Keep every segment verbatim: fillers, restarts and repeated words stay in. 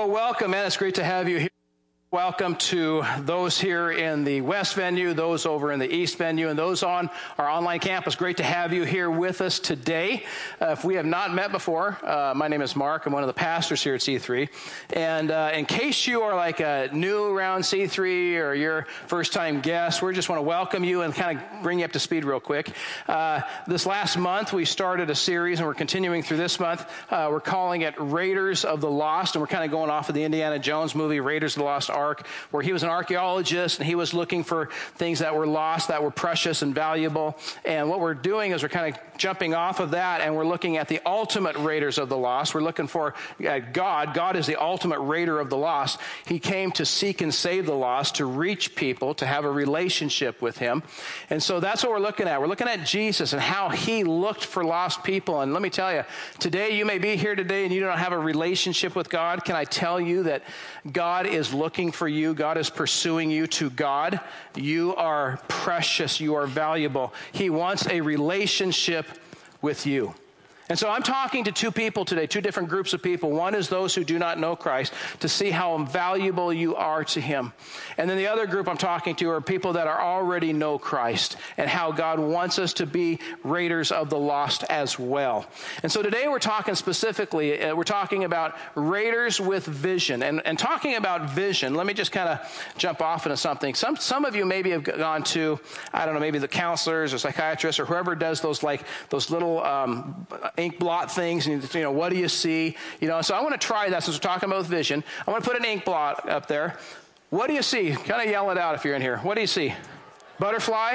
Well, welcome, man. It's great to have you here. Welcome to those here in the West venue, those over in the East venue, and those on our online campus. Great to have you here with us today. Uh, if we have not met before, uh, my name is Mark. I'm one of the pastors here at C three. And uh, in case you are like a new around C three or you're first-time guest, we just want to welcome you and kind of bring you up to speed real quick. Uh, this last month, we started a series, and we're continuing through this month. Uh, we're calling it Raiders of the Lost, and we're kind of going off of the Indiana Jones movie, Raiders of the Lost Ark, where he was an archaeologist and he was looking for things that were lost, that were precious and valuable. And what we're doing is we're kind of jumping off of that, and we're looking at the ultimate raiders of the lost. We're looking for uh, God. God is the ultimate raider of the lost. He came to seek and save the lost, to reach people, to have a relationship with him. And so that's what we're looking at. We're looking at Jesus and how he looked for lost people. And let me tell you, today you may be here today and you don't have a relationship with God. Can I tell you that God is looking for you? God is pursuing you to God. You are precious. You are valuable. He wants a relationship with you. And so I'm talking to two people today, two different groups of people. One is those who do not know Christ, to see how valuable you are to him. And then the other group I'm talking to are people that are already know Christ and how God wants us to be raiders of the lost as well. And so today we're talking specifically, uh, we're talking about raiders with vision. And, and talking about vision, let me just kind of jump off into something. Some, some of you maybe have gone to, I don't know, maybe the counselors or psychiatrists or whoever does those like those little um, ink blot things, and you know, what do you see? You know, so I want to try that since we're talking about vision. I want to put an ink blot up there. What do you see? Kind of yell it out if you're in here. What do you see? Butterfly?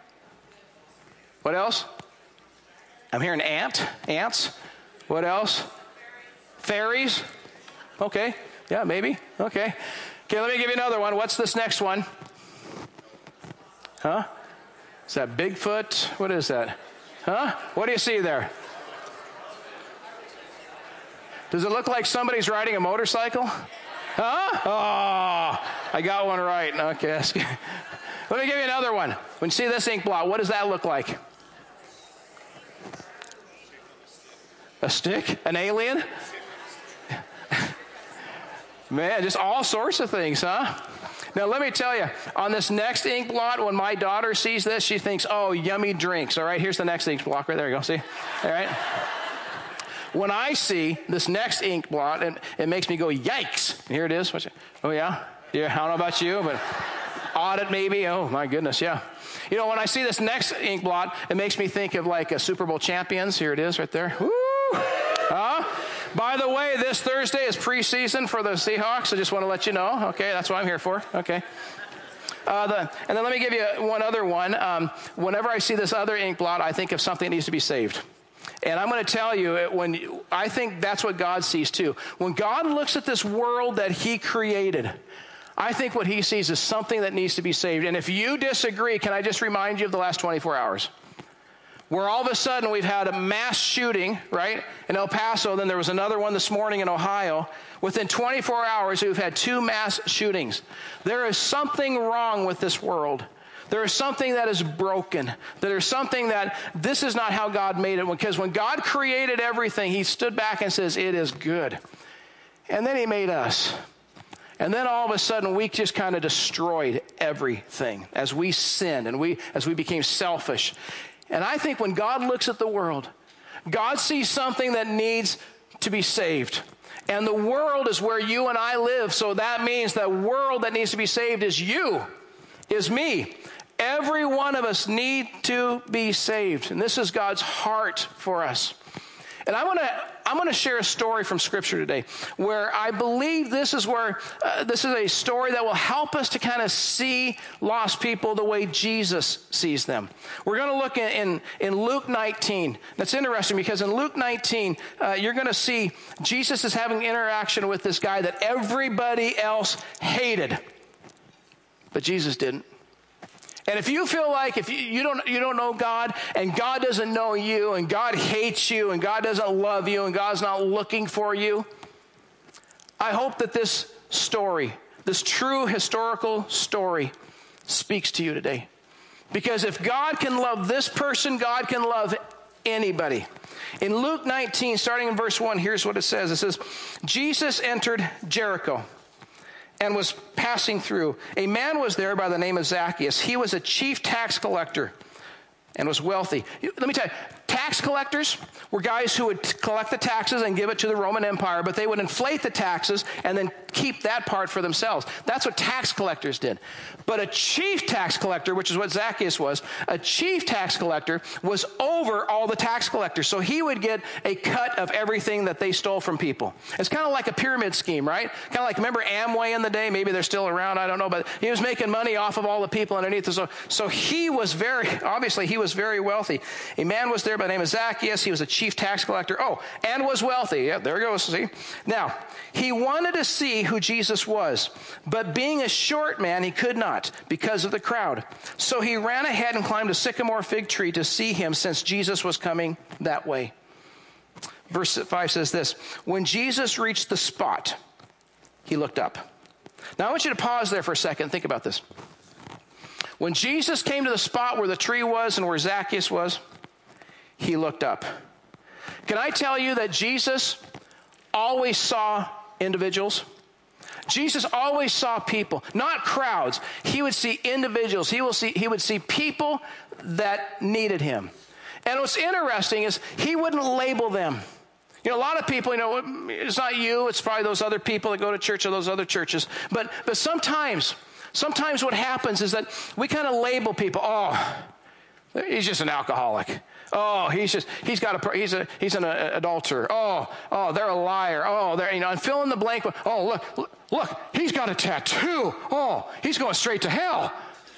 What else? I'm hearing ant. Ants. What else? Fairies. Okay. Yeah, maybe. Okay. Okay, let me give you another one. What's this next one? Huh? Is that Bigfoot? What is that? Huh? What do you see there? Does it look like somebody's riding a motorcycle? Huh? Oh, I got one right. Okay. Let me give you another one. When you see this ink blot, what does that look like? A stick? An alien? Man, just all sorts of things, huh? Now, let me tell you, on this next ink blot, when my daughter sees this, she thinks, oh, yummy drinks. All right, here's the next ink blot. Right there you go. See? All right. When I see this next ink blot, it, it makes me go, yikes. Here it is. Oh, yeah? Yeah, I don't know about you, but audit maybe. Oh, my goodness, yeah. You know, when I see this next ink blot, it makes me think of like a Super Bowl champions. Here it is right there. Woo! Huh? By the way, this Thursday is preseason for the Seahawks. I just want to let you know. Okay, that's what I'm here for. Okay. Uh, the, and then let me give you one other one. Um, whenever I see this other ink blot, I think of something that needs to be saved. And I'm going to tell you, when you, I think that's what God sees too. When God looks at this world that he created, I think what he sees is something that needs to be saved. And if you disagree, can I just remind you of the last twenty-four hours? Where all of a sudden we've had a mass shooting, right, in El Paso. Then there was another one this morning in Ohio. Within twenty-four hours, we've had two mass shootings. There is something wrong with this world. There is something that is broken. There is something that this is not how God made it. Because when God created everything, he stood back and says, it is good. And then he made us. And then all of a sudden, we just kind of destroyed everything as we sinned and we as we became selfish. And I think when God looks at the world, God sees something that needs to be saved. And the world is where you and I live. So that means the world that needs to be saved is you, is me. Every one of us need to be saved. And this is God's heart for us. And I want to I'm going to share a story from Scripture today where I believe this is where uh, this is a story that will help us to kind of see lost people the way Jesus sees them. We're going to look in, in, in Luke nineteen. That's interesting because in Luke nineteen, uh, you're going to see Jesus is having interaction with this guy that everybody else hated, but Jesus didn't. And if you feel like if you, you don't you don't know God and God doesn't know you and God hates you and God doesn't love you and God's not looking for you, I hope that this story, this true historical story, speaks to you today. Because if God can love this person, God can love anybody. In Luke nineteen, starting in verse one, here's what it says. It says, Jesus entered Jericho and was passing through. A man was there by the name of Zacchaeus. He was a chief tax collector and was wealthy. Let me tell you, tax collectors were guys who would collect the taxes and give it to the Roman Empire, but they would inflate the taxes and then keep that part for themselves. That's what tax collectors did. But a chief tax collector, which is what Zacchaeus was, a chief tax collector was over all the tax collectors. So he would get a cut of everything that they stole from people. It's kind of like a pyramid scheme, right? Kind of like, remember Amway in the day? Maybe they're still around, I don't know, but he was making money off of all the people underneath. So, so he was very, obviously he was very wealthy. A man was there by the name of Zacchaeus. He was a chief tax collector. Oh, and was wealthy. Yeah, there it goes, see? Now, he wanted to see who Jesus was, but being a short man, he could not because of the crowd. So he ran ahead and climbed a sycamore fig tree to see him, since Jesus was coming that way. Verse five says this, when Jesus reached the spot, he looked up. Now I want you to pause there for a second and think about this. When Jesus came to the spot where the tree was and where Zacchaeus was, he looked up. Can I tell you that Jesus always saw individuals? Jesus always saw people, not crowds. He would see individuals. He will see, he would see people that needed him. And what's interesting is he wouldn't label them. You know, a lot of people, you know, it's not you, it's probably those other people that go to church or those other churches. But, but sometimes, sometimes what happens is that we kind of label people. Oh, he's just an alcoholic. Oh, he's just, he's got a, he's a, he's an uh, adulterer. Oh, oh, they're a liar. Oh, they're, you know, and fill in the blank. Oh, look, look, look, he's got a tattoo. Oh, he's going straight to hell.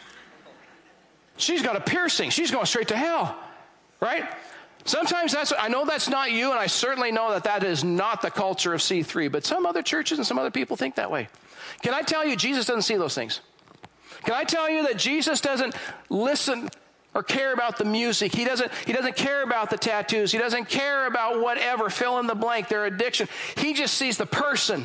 She's got a piercing. She's going straight to hell. Right? Sometimes that's, I know that's not you, and I certainly know that that is not the culture of C three, but some other churches and some other people think that way. Can I tell you, Jesus doesn't see those things? Can I tell you that Jesus doesn't listen or care about the music? He doesn't, he doesn't care about the tattoos. He doesn't care about whatever, fill in the blank, their addiction. He just sees the person.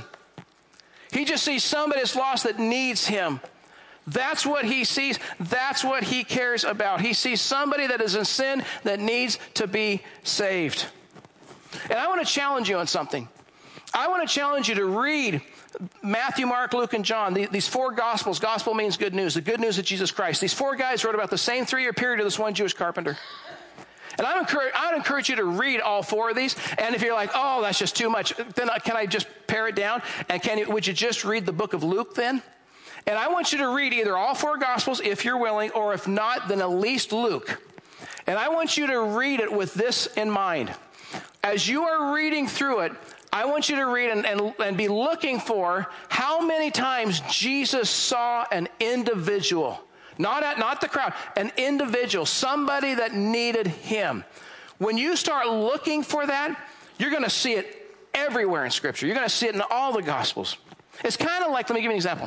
He just sees somebody that's lost that needs him. That's what he sees. That's what he cares about. He sees somebody that is in sin that needs to be saved. And I want to challenge you on something. I want to challenge you to read Matthew, Mark, Luke, and John, these four Gospels. Gospel means good news, the good news of Jesus Christ. These four guys wrote about the same three-year period of this one Jewish carpenter. And I would encourage, I would encourage you to read all four of these. And if you're like, oh, that's just too much, then can I just pare it down? And can you, would you just read the book of Luke then? And I want you to read either all four Gospels if you're willing, or if not, then at least Luke. And I want you to read it with this in mind. As you are reading through it, I want you to read and, and, and be looking for how many times Jesus saw an individual. Not, at, not the crowd, an individual, somebody that needed him. When you start looking for that, you're going to see it everywhere in Scripture. You're going to see it in all the Gospels. It's kind of like, let me give you an example.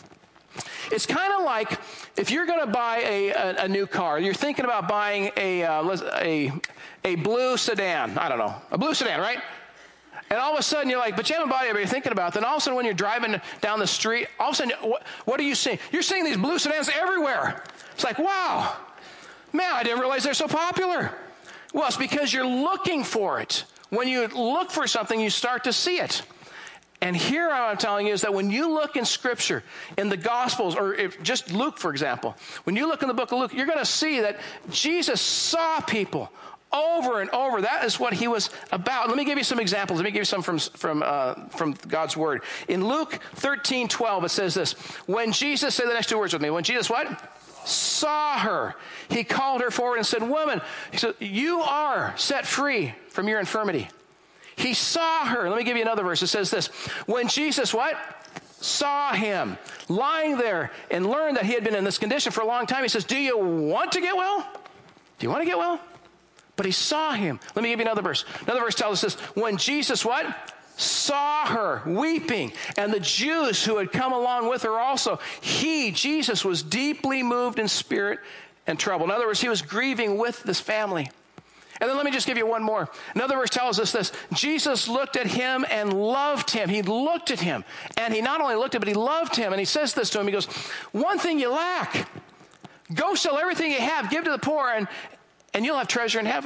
It's kind of like if you're going to buy a, a, a new car, you're thinking about buying a, uh, a, a blue sedan. I don't know, a blue sedan, right? And all of a sudden you're like, but you haven't bought it, but you're thinking about it. Then all of a sudden when you're driving down the street, all of a sudden, what, what are you seeing? You're seeing these blue sedans everywhere. It's like, wow, man, I didn't realize they're so popular. Well, it's because you're looking for it. When you look for something, you start to see it. And here what I'm telling you is that when you look in Scripture, in the Gospels, or if, just Luke, for example, when you look in the book of Luke, you're going to see that Jesus saw people over and over. That is what he was about. Let me give you some examples. Let me give you some from, from, uh, from God's Word. In Luke thirteen twelve, it says this. When Jesus, say the next two words with me. When Jesus what? Saw her, he called her forward and said, woman, he said, you are set free from your infirmity. He saw her. Let me give you another verse. It says this. When Jesus what? Saw him lying there and learned that he had been in this condition for a long time, he says, do you want to get well? Do you want to get well? But he saw him. Let me give you another verse. Another verse tells us this. When Jesus what? Saw her weeping, and the Jews who had come along with her also, he, Jesus, was deeply moved in spirit and troubled. In other words, he was grieving with this family. And then let me just give you one more. Another verse tells us this. Jesus looked at him and loved him. He looked at him. And he not only looked at him, but he loved him. And he says this to him. He goes, one thing you lack. Go sell everything you have. Give to the poor, and, and you'll have treasure in heaven.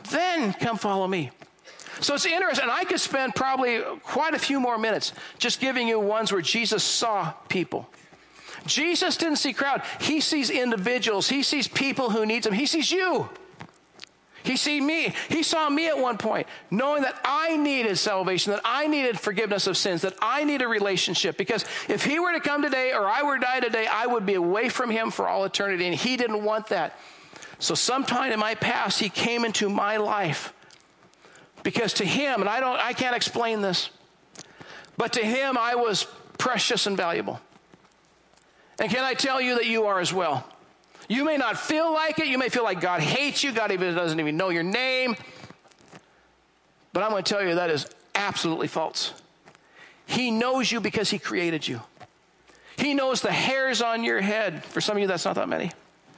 then come follow me. So it's interesting. And I could spend probably quite a few more minutes just giving you ones where Jesus saw people. Jesus didn't see crowd. He sees individuals. He sees people who need him. He sees you. He sees me. He saw me at one point, knowing that I needed salvation, that I needed forgiveness of sins, that I need a relationship. Because if he were to come today or I were to die today, I would be away from him for all eternity. And he didn't want that. So sometime in my past, he came into my life. Because to him, and I don't, I can't explain this, but to him, I was precious and valuable. And can I tell you that you are as well? You may not feel like it. You may feel like God hates you. God even doesn't even know your name. But I'm going to tell you that is absolutely false. He knows you because he created you. He knows the hairs on your head. For some of you, that's not that many.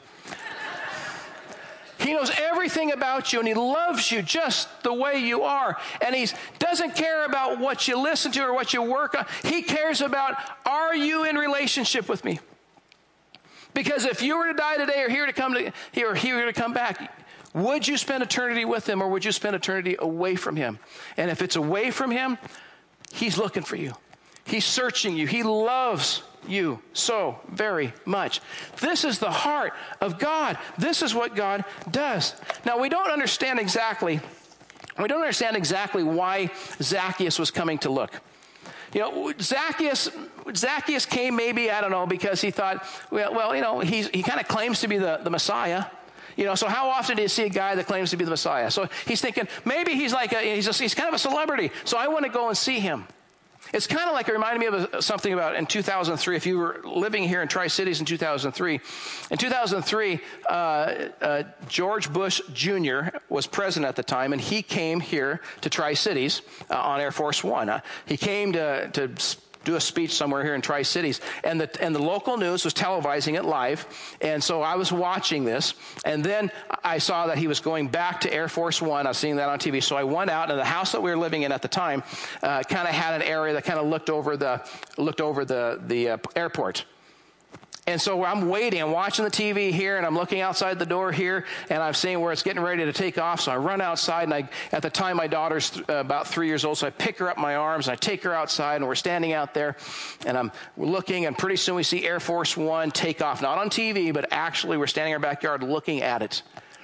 He knows everything about you, and he loves you just the way you are. And he doesn't care about what you listen to or what you work on. He cares about, are you in relationship with me? Because if you were to die today or here to come to here or here to come back, would you spend eternity with him or would you spend eternity away from him? And if it's away from him, he's looking for you. He's searching you. He loves you so very much. This is the heart of God. This is what God does. Now, we don't understand exactly, we don't understand exactly why Zacchaeus was coming to look. You know, Zacchaeus, Zacchaeus came maybe, I don't know, because he thought, well, well you know, he's, he kind of claims to be the, the Messiah. You know, so how often do you see a guy that claims to be the Messiah? So he's thinking, maybe he's like, a, he's, a, he's kind of a celebrity, so I want to go and see him. It's kind of like, it reminded me of a, something about in two thousand three, if you were living here in Tri-Cities in two thousand three. In two thousand three, uh, uh, George Bush Junior was president at the time, and he came here to Tri-Cities uh, on Air Force One. Uh, he came to, to do a speech somewhere here in Tri-Cities, and the, and the local news was televising it live, and so I was watching this, and then I saw that he was going back to Air Force One. I was seeing that on T V, so I went out, and the house that we were living in at the time uh, kind of had an area that kind of looked over the looked over the the uh, airport. And so I'm waiting, I'm watching the T V here, and I'm looking outside the door here, and I'm seeing where it's getting ready to take off. So I run outside, and I, at the time, my daughter's th- uh, about three years old, so I pick her up in my arms, and I take her outside, and we're standing out there, and I'm we're looking, and pretty soon we see Air Force One take off. Not on T V, but actually we're standing in our backyard looking at it.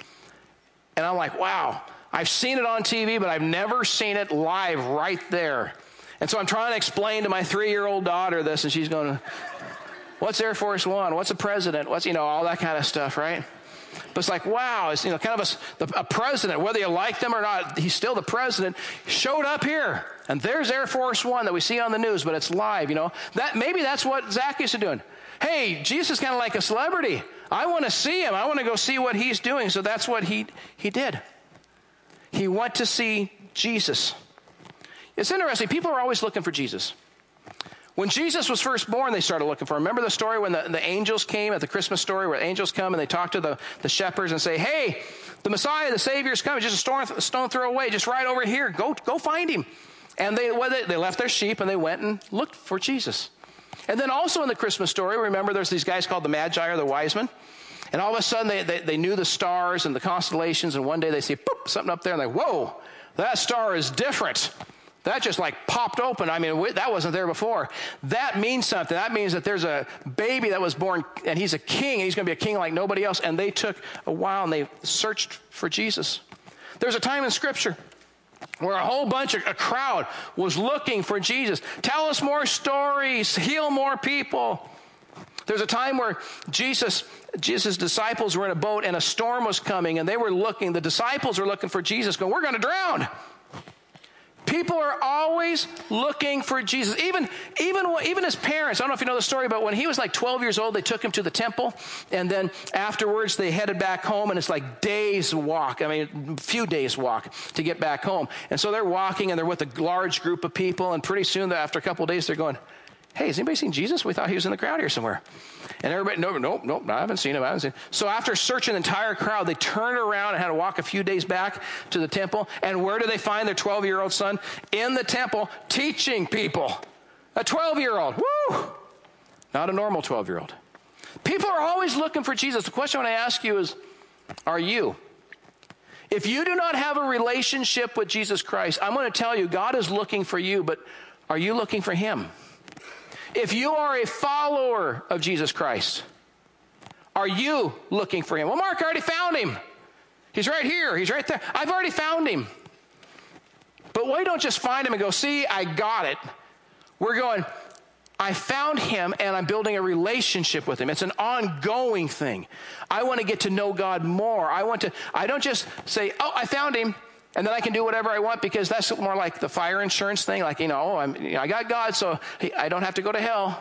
And I'm like, wow, I've seen it on T V, but I've never seen it live right there. And so I'm trying to explain to my three-year-old daughter this, and she's going, what's Air Force One? What's a president? What's, you know, all that kind of stuff, right? But it's like, wow, it's, you know, kind of a, a president, whether you like them or not, he's still the president, showed up here. And there's Air Force One that we see on the news, but it's live, you know. That maybe that's what Zacchaeus is doing. Hey, Jesus is kind of like a celebrity. I want to see him. I want to go see what he's doing. So that's what he, he did. He went to see Jesus. It's interesting. People are always looking for Jesus. When Jesus was first born, they started looking for him. Remember the story when the, the angels came at the Christmas story where angels come and they talk to the, the shepherds and say, hey, the Messiah, the Savior is coming. Just a stone, a stone throw away, just right over here. Go, go find him. And they, well, they, they left their sheep and they went and looked for Jesus. And then also in the Christmas story, remember there's these guys called the Magi or the wise men. And all of a sudden they, they, they knew the stars and the constellations. And one day they see boop, something up there and they're like, whoa, that star is different. That just like popped open. I mean, that wasn't there before. That means something. That means that there's a baby that was born, and he's a king, and he's going to be a king like nobody else. And they took a while, and they searched for Jesus. There's a time in Scripture where a whole bunch of, a crowd was looking for Jesus. Tell us more stories. Heal more people. There's a time where Jesus, Jesus' disciples were in a boat, and a storm was coming, and they were looking. The disciples were looking for Jesus, going, we're going to drown. People are always looking for Jesus. Even, even, even his parents, I don't know if you know the story, but when he was like twelve years old, they took him to the temple. And then afterwards, they headed back home. And it's like days walk. I mean, a few days walk to get back home. And so they're walking, and they're with a large group of people. And pretty soon, after a couple of days, they're going, hey, has anybody seen Jesus? We thought he was in the crowd here somewhere. And everybody, no, nope, nope, I haven't seen him, I haven't seen him. So after searching the entire crowd, they turned around and had to walk a few days back to the temple. And where do they find their twelve-year-old son? In the temple, teaching people. A twelve-year-old, woo! Not a normal twelve-year-old. People are always looking for Jesus. The question I want to ask you is, are you? If you do not have a relationship with Jesus Christ, I'm going to tell you, God is looking for you, but are you looking for him? If you are a follower of Jesus Christ, are you looking for him? Well, Mark, I already found him. He's right here. He's right there. I've already found him. But we don't just find him and go, see, I got it. We're going, I found him and I'm building a relationship with him. It's an ongoing thing. I want to get to know God more. I want to, I don't just say, oh, I found him, and then I can do whatever I want, because that's more like the fire insurance thing. Like, you know, oh, I'm, you know, I got God, so I don't have to go to hell.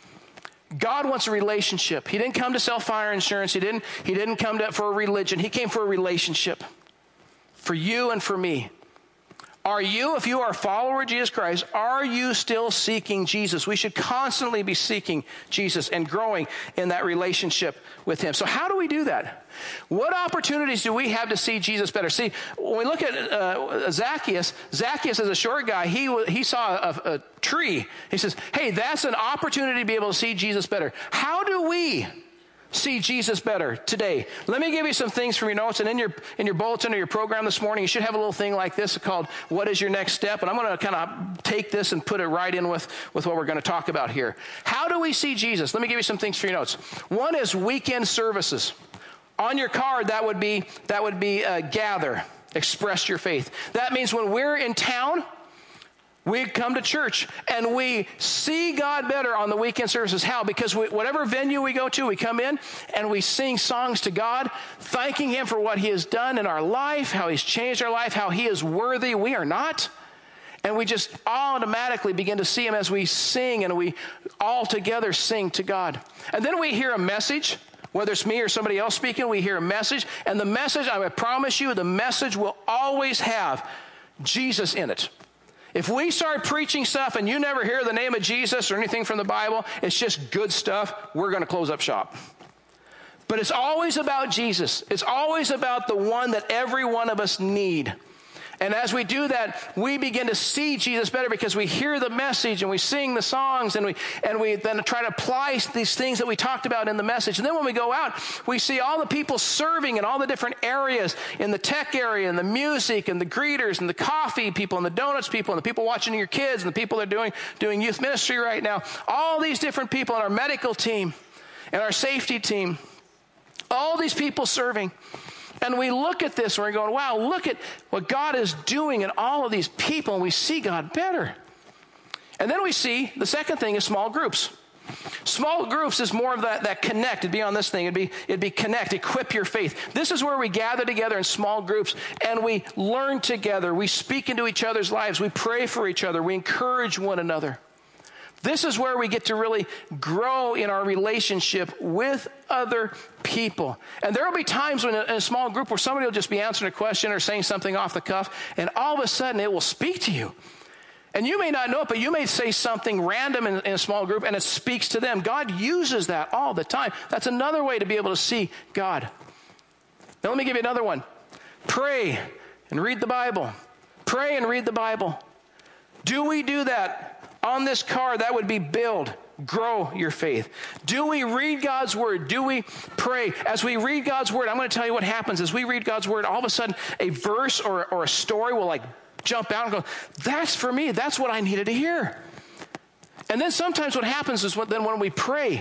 God wants a relationship. He didn't come to sell fire insurance. He didn't, he didn't come to, for a religion. He came for a relationship for you and for me. Are you, if you are a follower of Jesus Christ, are you still seeking Jesus? We should constantly be seeking Jesus and growing in that relationship with him. So how do we do that? What opportunities do we have to see Jesus better? See, when we look at uh, Zacchaeus, Zacchaeus is a short guy. He, he saw a, a tree. He says, hey, that's an opportunity to be able to see Jesus better. How do we see Jesus better today? Let me give you some things from your notes, and in your in your bulletin or your program this morning, you should have a little thing like this called "What is your next step?" And I'm going to kind of take this and put it right in with, with what we're going to talk about here. How do we see Jesus? Let me give you some things for your notes. One is weekend services. On your card, that would be that would be uh, gather, express your faith. That means when we're in town, we come to church and we see God better on the weekend services. How? Because we, whatever venue we go to, we come in and we sing songs to God, thanking him for what he has done in our life, how he's changed our life, how he is worthy. We are not. And we just automatically begin to see him as we sing, and we all together sing to God. And then we hear a message. Whether it's me or somebody else speaking, we hear a message. And the message, I promise you, the message will always have Jesus in it. If we start preaching stuff and you never hear the name of Jesus or anything from the Bible, it's just good stuff, we're going to close up shop. But it's always about Jesus. It's always about the one that every one of us need. And as we do that, we begin to see Jesus better, because we hear the message and we sing the songs, and we and we then try to apply these things that we talked about in the message. And then when we go out, we see all the people serving in all the different areas, in the tech area, and the music, and the greeters, and the coffee people, and the donuts people, and the people watching your kids, and the people that are doing, doing youth ministry right now. All these different people, and our medical team, and our safety team, all these people serving. And we look at this and we're going, wow, look at what God is doing in all of these people, and we see God better. And then we see, the second thing is small groups. Small groups is more of that, that connect. It'd be on this thing. It'd be, it'd be connect, equip your faith. This is where we gather together in small groups and we learn together. We speak into each other's lives. We pray for each other. We encourage one another. This is where we get to really grow in our relationship with other people. And there will be times when in a small group where somebody will just be answering a question or saying something off the cuff, and all of a sudden it will speak to you. And you may not know it, but you may say something random in, in a small group and it speaks to them. God uses that all the time. That's another way to be able to see God. Now let me give you another one. Pray and read the Bible. Pray and read the Bible. Do we do that? On this card, that would be build, grow your faith. Do we read God's word? Do we pray? As we read God's word, I'm going to tell you what happens. As we read God's word, all of a sudden a verse or, or a story will like jump out and go, that's for me. That's what I needed to hear. And then sometimes what happens is when, then when we pray,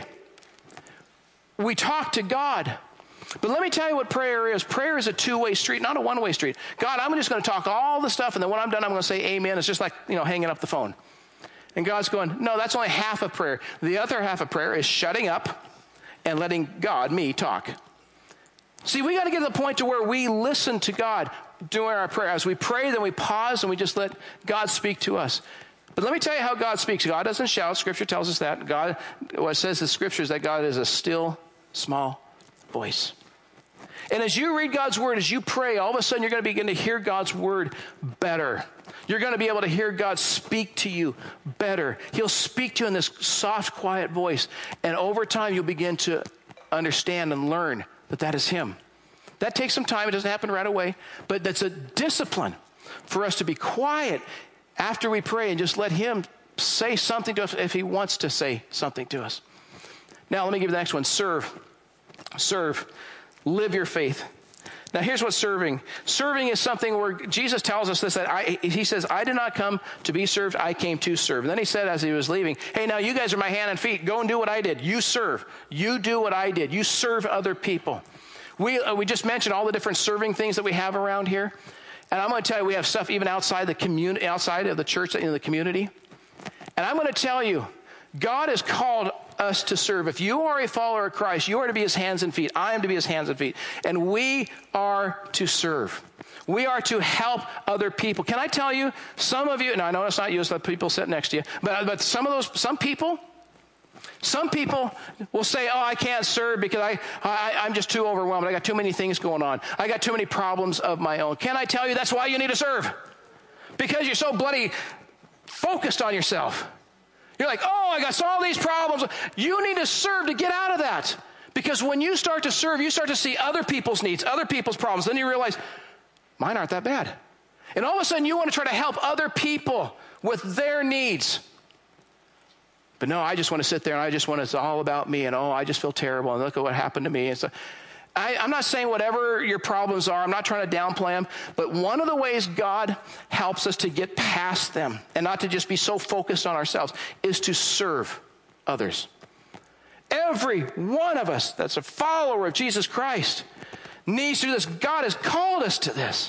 we talk to God. But let me tell you what prayer is. Prayer is a two-way street, not a one-way street. God, I'm just going to talk all the stuff, and then when I'm done, I'm going to say amen. It's just like, you know, hanging up the phone. And God's going, no, that's only half of prayer. The other half of prayer is shutting up and letting God, me, talk. See, we got to get to the point to where we listen to God during our prayer. As we pray, then we pause and we just let God speak to us. But let me tell you how God speaks. God doesn't shout. Scripture tells us that. God, what it says in Scripture is that God is a still, small voice. And as you read God's word, as you pray, all of a sudden you're going to begin to hear God's word better. You're going to be able to hear God speak to you better. He'll speak to you in this soft, quiet voice. And over time, you'll begin to understand and learn that that is him. That takes some time. It doesn't happen right away. But that's a discipline for us to be quiet after we pray and just let him say something to us if he wants to say something to us. Now, let me give you the next one. Serve. Serve. Live your faith. Now, here's what serving. Serving is something where Jesus tells us this, that I, he says, I did not come to be served, I came to serve. And then he said as he was leaving, hey, now you guys are my hand and feet. Go and do what I did. You serve. You do what I did. You serve other people. We, uh, we just mentioned all the different serving things that we have around here. And I'm going to tell you, we have stuff even outside the community, outside of the church, in the community. And I'm going to tell you, God has called us to serve. If you are a follower of Christ, you are to be his hands and feet. I am to be his hands and feet. And we are to serve. We are to help other people. Can I tell you, some of you, and I know it's not you, it's the people sitting next to you, but, but some of those, some people, some people will say, oh, I can't serve because I, I, I'm just too overwhelmed. I got too many things going on. I got too many problems of my own. Can I tell you that's why you need to serve? Because you're so bloody focused on yourself. You're like, oh, I got all these problems. You need to serve to get out of that. Because when you start to serve, you start to see other people's needs, other people's problems. Then you realize, mine aren't that bad. And all of a sudden, you want to try to help other people with their needs. But no, I just want to sit there and I just want to, it's all about me. And oh, I just feel terrible. And look at what happened to me. And so I, I'm not saying whatever your problems are, I'm not trying to downplay them, but one of the ways God helps us to get past them and not to just be so focused on ourselves is to serve others. Every one of us that's a follower of Jesus Christ needs to do this. God has called us to this.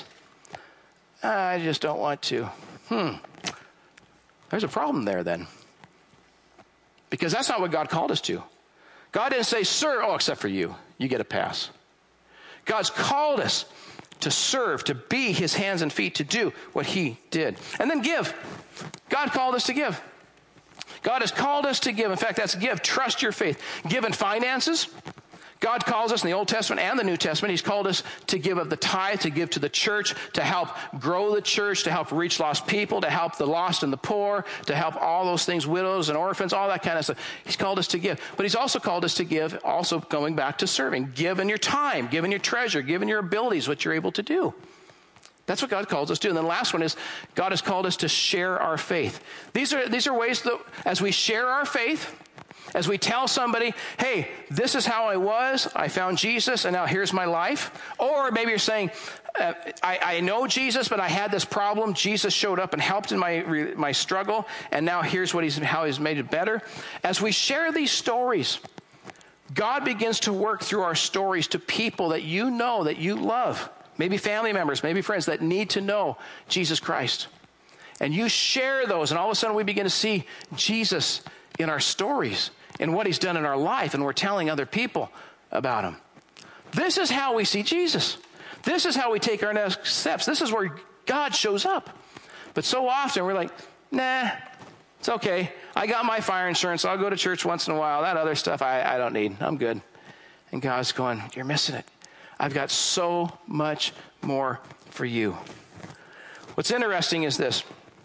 I just don't want to. Hmm. There's a problem there then. Because that's not what God called us to. God didn't say, sir, oh, except for you. You get a pass. God's called us to serve, to be his hands and feet, to do what he did. And then give. God called us to give. God has called us to give. In fact, that's give. Trust your faith. Give in finances. God calls us in the Old Testament and the New Testament. He's called us to give of the tithe, to give to the church, to help grow the church, to help reach lost people, to help the lost and the poor, to help all those things, widows and orphans, all that kind of stuff. He's called us to give. But he's also called us to give, also going back to serving. Give in your time, give in your treasure, give in your abilities, what you're able to do. That's what God calls us to. And then the last one is God has called us to share our faith. These are, these are ways that as we share our faith, as we tell somebody, hey, this is how I was, I found Jesus, and now here's my life. Or maybe you're saying, uh, I, I know Jesus, but I had this problem. Jesus showed up and helped in my my struggle, and now here's what he's how he's made it better. As we share these stories, God begins to work through our stories to people that you know, that you love. Maybe family members, maybe friends that need to know Jesus Christ. And you share those, and all of a sudden we begin to see Jesus in our stories and what he's done in our life, and we're telling other people about him. This is how we see Jesus. This is how we take our next steps. This is where God shows up. But so often we're like, nah, it's okay. I got my fire insurance. I'll go to church once in a while. That other stuff I, I don't need. I'm good. And God's going, you're missing it. I've got so much more for you. What's interesting is this,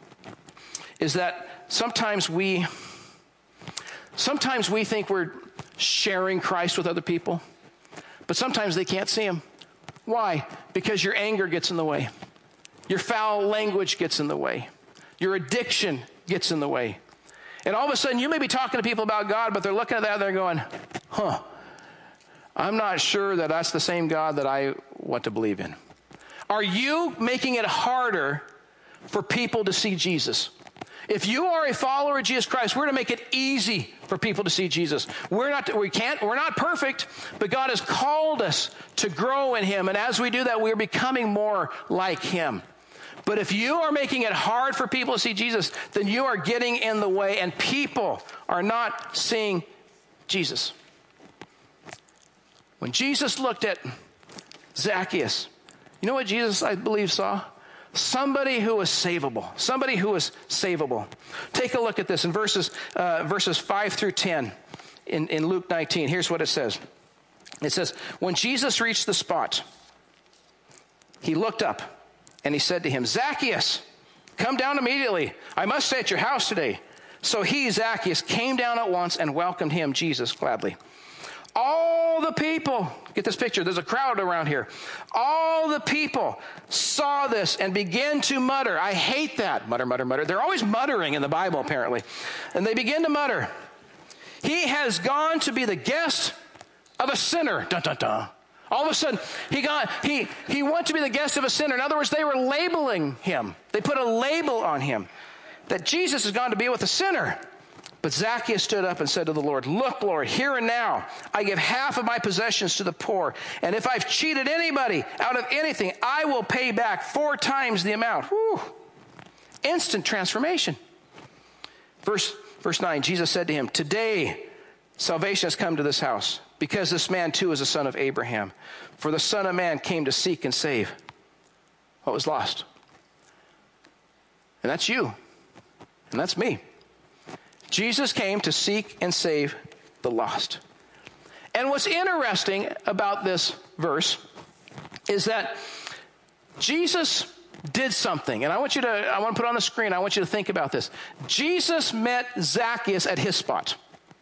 is that sometimes we... Sometimes we think we're sharing Christ with other people, but sometimes they can't see him. Why? Because your anger gets in the way. Your foul language gets in the way. Your addiction gets in the way. And all of a sudden, you may be talking to people about God, but they're looking at that and they're going, huh, I'm not sure that that's the same God that I want to believe in. Are you making it harder for people to see Jesus? If you are a follower of Jesus Christ, we're going to make it easy for people to see Jesus. We're not, we can't, we're not perfect, but God has called us to grow in him. And as we do that, we're becoming more like him. But if you are making it hard for people to see Jesus, then you are getting in the way, and people are not seeing Jesus. When Jesus looked at Zacchaeus, you know what Jesus, I believe, saw? Somebody who was savable. Somebody who was savable. Take a look at this in verses uh, verses five through ten in, in Luke nineteen. Here's what it says. It says, when Jesus reached the spot, he looked up and he said to him, Zacchaeus, come down immediately. I must stay at your house today. So he, Zacchaeus, came down at once and welcomed him, Jesus, gladly. All the people, get this picture, there's a crowd around here. All the people saw this and began to mutter. I hate that. Mutter, mutter, mutter. They're always muttering in the Bible, apparently. And they begin to mutter. He has gone to be the guest of a sinner. Dun, dun, dun. All of a sudden, he got he he wanted to be the guest of a sinner. In other words, they were labeling him. They put a label on him that Jesus has gone to be with a sinner. But Zacchaeus stood up and said to the Lord, "Look, Lord, here and now, I give half of my possessions to the poor. And if I've cheated anybody out of anything, I will pay back four times the amount." Whew. Instant transformation. Verse, verse nine, Jesus said to him, "Today salvation has come to this house, because this man too is a son of Abraham. For the Son of Man came to seek and save what was lost." And that's you. And that's me. Jesus came to seek and save the lost. And what's interesting about this verse is that Jesus did something. And I want you to, I want to put it on the screen. I want you to think about this. Jesus met Zacchaeus at his spot.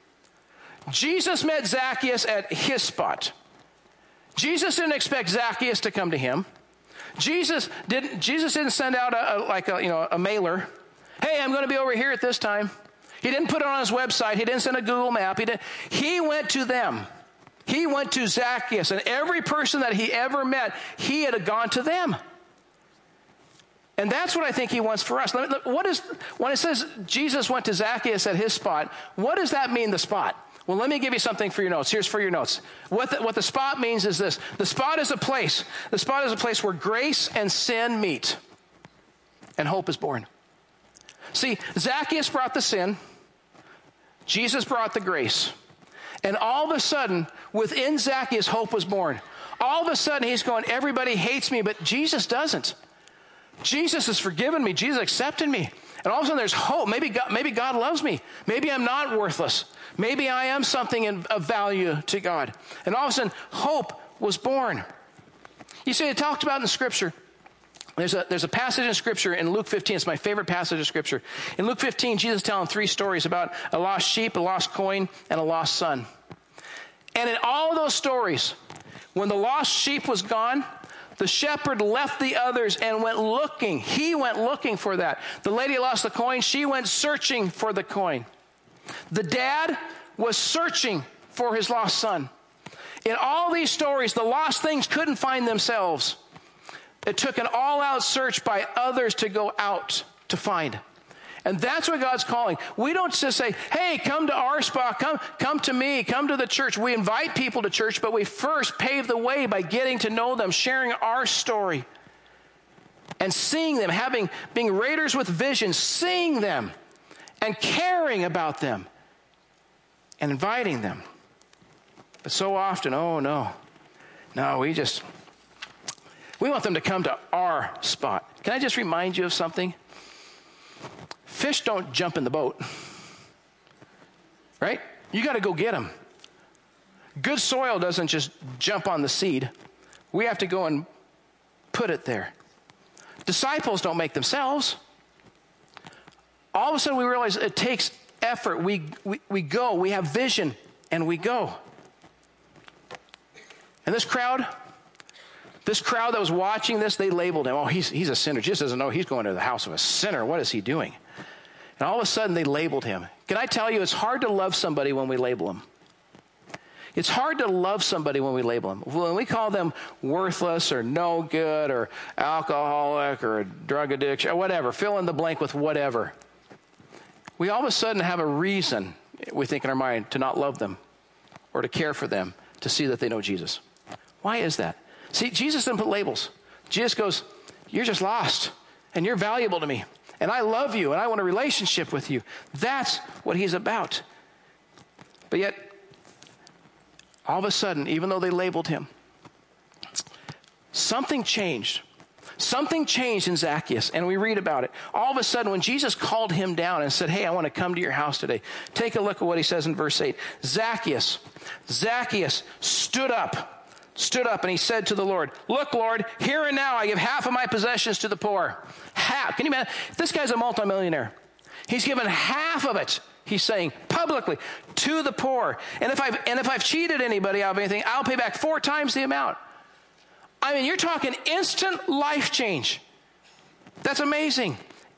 Jesus met Zacchaeus at his spot. Jesus didn't expect Zacchaeus to come to him. Jesus didn't, Jesus didn't send out a, a like a, you know, a mailer. "Hey, I'm going to be over here at this time." He didn't put it on his website. He didn't send a Google map. He didn't. He went to them. He went to Zacchaeus, and every person that he ever met, he had gone to them. And that's what I think he wants for us. What is, when it says Jesus went to Zacchaeus at his spot, what does that mean, the spot? Well, let me give you something for your notes. Here's for your notes. What the, what the spot means is this. The spot is a place. The spot is a place where grace and sin meet, and hope is born. See, Zacchaeus brought the sin. Jesus brought the grace. And all of a sudden, within Zacchaeus, hope was born. All of a sudden, he's going, "Everybody hates me, but Jesus doesn't. Jesus has forgiven me. Jesus accepted me." And all of a sudden, there's hope. Maybe God, maybe God loves me. Maybe I'm not worthless. Maybe I am something in, of value to God. And all of a sudden, hope was born. You see, it talked about in the Scripture. There's a, there's a passage in Scripture in Luke fifteen. It's my favorite passage of Scripture. In Luke fifteen, Jesus is telling three stories about a lost sheep, a lost coin, and a lost son. And in all of those stories, when the lost sheep was gone, the shepherd left the others and went looking. He went looking for that. The lady lost the coin. She went searching for the coin. The dad was searching for his lost son. In all these stories, the lost things couldn't find themselves. It took an all-out search by others to go out to find. And that's what God's calling. We don't just say, "Hey, come to our spot, come, come to me, come to the church." We invite people to church, but we first pave the way by getting to know them, sharing our story, and seeing them, having being raiders with vision, seeing them, and caring about them, and inviting them. But so often, oh no, no, we just... we want them to come to our spot. Can I just remind you of something? Fish don't jump in the boat, right? You got to go get them. Good soil doesn't just jump on the seed. We have to go and put it there. Disciples don't make themselves. All of a sudden we realize it takes effort. We, we, we go, we have vision, and we go. And this crowd... This crowd that was watching this, they labeled him, "Oh, he's, he's a sinner." Jesus doesn't know he's going to the house of a sinner. What is he doing? And all of a sudden, they labeled him. Can I tell you, it's hard to love somebody when we label them. It's hard to love somebody when we label them. When we call them worthless or no good or alcoholic or drug addiction or whatever, fill in the blank with whatever, we all of a sudden have a reason, we think in our mind, to not love them or to care for them, to see that they know Jesus. Why is that? See, Jesus didn't put labels. Jesus goes, "You're just lost, and you're valuable to me, and I love you, and I want a relationship with you." That's what he's about. But yet, all of a sudden, even though they labeled him, something changed. Something changed in Zacchaeus, and we read about it. All of a sudden, when Jesus called him down and said, "Hey, I want to come to your house today," take a look at what he says in verse eight. Zacchaeus, Zacchaeus stood up. stood up and he said to the Lord, "Look, Lord, here and now I give half of my possessions to the poor." Half. Can you imagine? This guy's a multimillionaire. He's given half of it, he's saying publicly, to the poor. And if I've, and if I've cheated anybody out of anything, I'll pay back four times the amount. I mean, you're talking instant life change. That's amazing.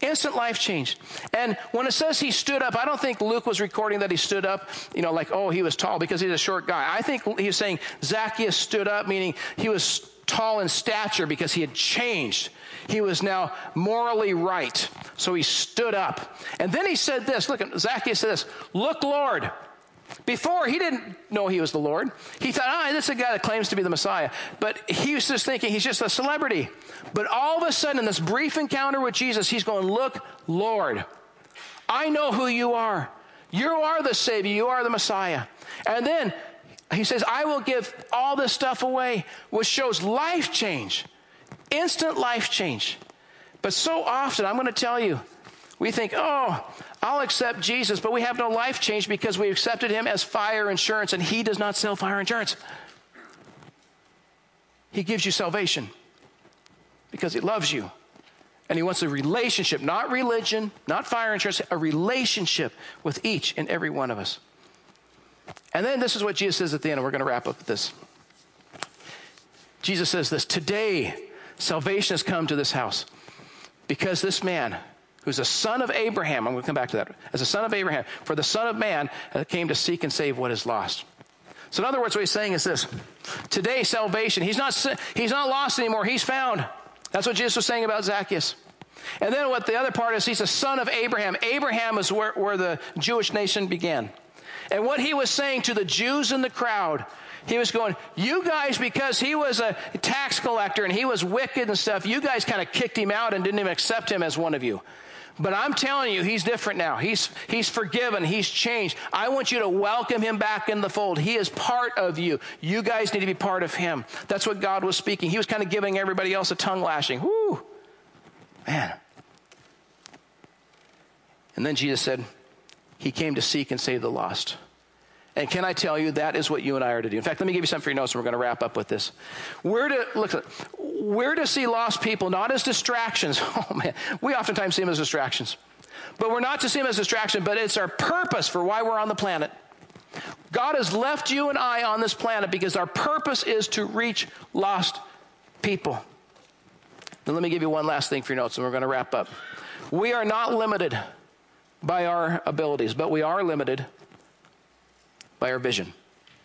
Instant life change. And when it says he stood up, I don't think Luke was recording that he stood up, you know, like, oh, he was tall because he's a short guy. I think he was saying Zacchaeus stood up, meaning he was tall in stature because he had changed. He was now morally right. So he stood up. And then he said this, look, Zacchaeus said this, look, Lord. Before, he didn't know he was the Lord. He thought, ah, oh, this is a guy that claims to be the Messiah. But he was just thinking he's just a celebrity. But all of a sudden, in this brief encounter with Jesus, he's going, look, Lord, I know who you are. You are the Savior. You are the Messiah. And then he says, I will give all this stuff away, which shows life change, instant life change. But so often, I'm going to tell you, we think, oh, I'll accept Jesus, but we have no life change because we accepted him as fire insurance, and he does not sell fire insurance. He gives you salvation because he loves you. And he wants a relationship, not religion, not fire insurance, a relationship with each and every one of us. And then this is what Jesus says at the end, and we're going to wrap up with this. Jesus says this, today salvation has come to this house because this man, who's a son of Abraham, I'm going to come back to that, as a son of Abraham, for the Son of Man came to seek and save what is lost. So in other words, what he's saying is this, today salvation, he's not, he's not lost anymore, he's found. That's what Jesus was saying about Zacchaeus. And then what the other part is, he's a son of Abraham. Abraham is where, where the Jewish nation began. And what he was saying to the Jews in the crowd, he was going, you guys, because he was a tax collector and he was wicked and stuff, you guys kind of kicked him out and didn't even accept him as one of you. But I'm telling you, he's different now. He's, he's forgiven. He's changed. I want you to welcome him back in the fold. He is part of you. You guys need to be part of him. That's what God was speaking. He was kind of giving everybody else a tongue lashing. Whoo, man. And then Jesus said, he came to seek and save the lost. And can I tell you, that is what you and I are to do. In fact, let me give you something for your notes, and we're going to wrap up with this. We're to, look, we're to see lost people not as distractions. Oh, man, we oftentimes see them as distractions. But we're not to see them as distractions, but it's our purpose for why we're on the planet. God has left you and I on this planet because our purpose is to reach lost people. Now, let me give you one last thing for your notes, and we're going to wrap up. We are not limited by our abilities, but we are limited by our vision.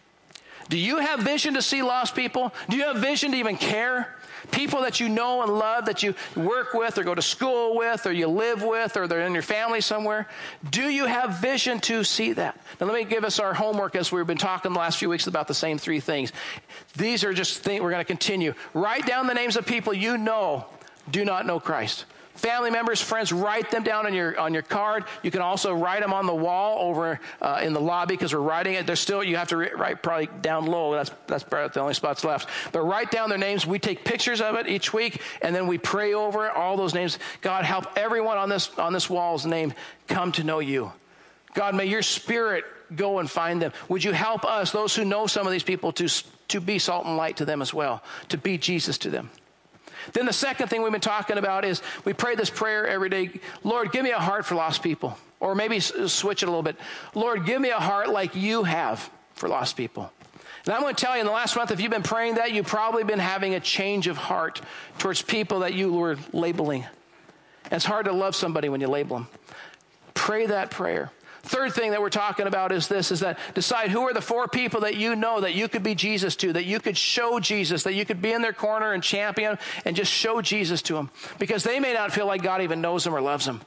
Do you have vision to see lost people? Do you have vision to even care? People that you know and love, that you work with or go to school with or you live with or they're in your family somewhere. Do you have vision to see that? Now let me give us our homework as we've been talking the last few weeks about the same three things. These are just things we're going to continue. Write down the names of people you know do not know Christ. Family members, friends, write them down on your on your card. You can also write them on the wall over uh, in the lobby because we're writing it. There's still, you have to write probably down low. That's that's the only spots left. But write down their names. We take pictures of it each week, and then we pray over all those names. God, help everyone on this on this wall's name come to know you. God, may your Spirit go and find them. Would you help us, those who know some of these people, to to be salt and light to them as well, to be Jesus to them. Then the second thing we've been talking about is we pray this prayer every day. Lord, give me a heart for lost people. Or maybe switch it a little bit. Lord, give me a heart like you have for lost people. And I'm going to tell you, in the last month, if you've been praying that, you've probably been having a change of heart towards people that you were labeling. And it's hard to love somebody when you label them. Pray that prayer. Third thing that we're talking about is this, is that decide who are the four people that you know that you could be Jesus to, that you could show Jesus, that you could be in their corner and champion and just show Jesus to them. Because they may not feel like God even knows them or loves them.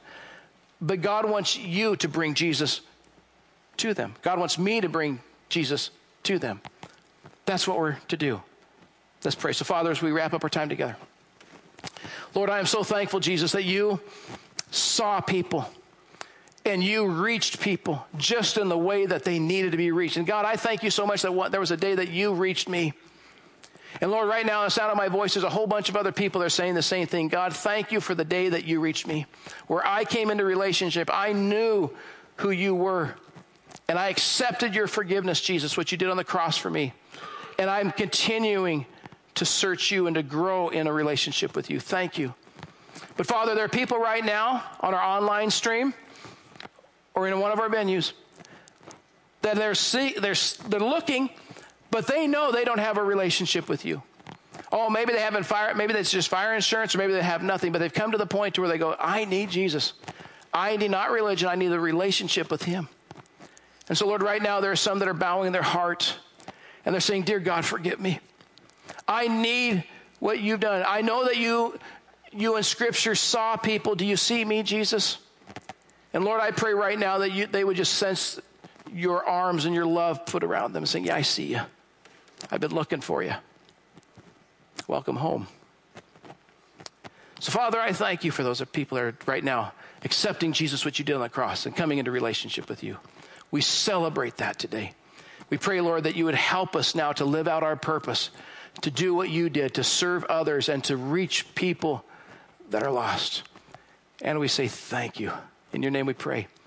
But God wants you to bring Jesus to them. God wants me to bring Jesus to them. That's what we're to do. Let's pray. So Father, as we wrap up our time together. Lord, I am so thankful, Jesus, that you saw people. And you reached people just in the way that they needed to be reached. And God, I thank you so much that what, there was a day that you reached me. And Lord, right now, the sound of my voice, there's a whole bunch of other people that are saying the same thing. God, thank you for the day that you reached me, where I came into relationship. I knew who you were. And I accepted your forgiveness, Jesus, what you did on the cross for me. And I'm continuing to search you and to grow in a relationship with you. Thank you. But Father, there are people right now on our online stream or in one of our venues that they're, see, they're, they're looking, but they know they don't have a relationship with you. Oh, maybe they haven't fire, maybe that's just fire insurance, or maybe they have nothing, but they've come to the point to where they go, I need Jesus. I need not religion, I need a relationship with him. And so, Lord, right now there are some that are bowing their heart, and they're saying, dear God, forgive me. I need what you've done. I know that you, you in Scripture saw people. Do you see me, Jesus? And Lord, I pray right now that you, they would just sense your arms and your love put around them, saying, yeah, I see you. I've been looking for you. Welcome home. So, Father, I thank you for those people that are right now accepting Jesus, what you did on the cross, and coming into relationship with you. We celebrate that today. We pray, Lord, that you would help us now to live out our purpose, to do what you did, to serve others, and to reach people that are lost. And we say thank you. In your name we pray.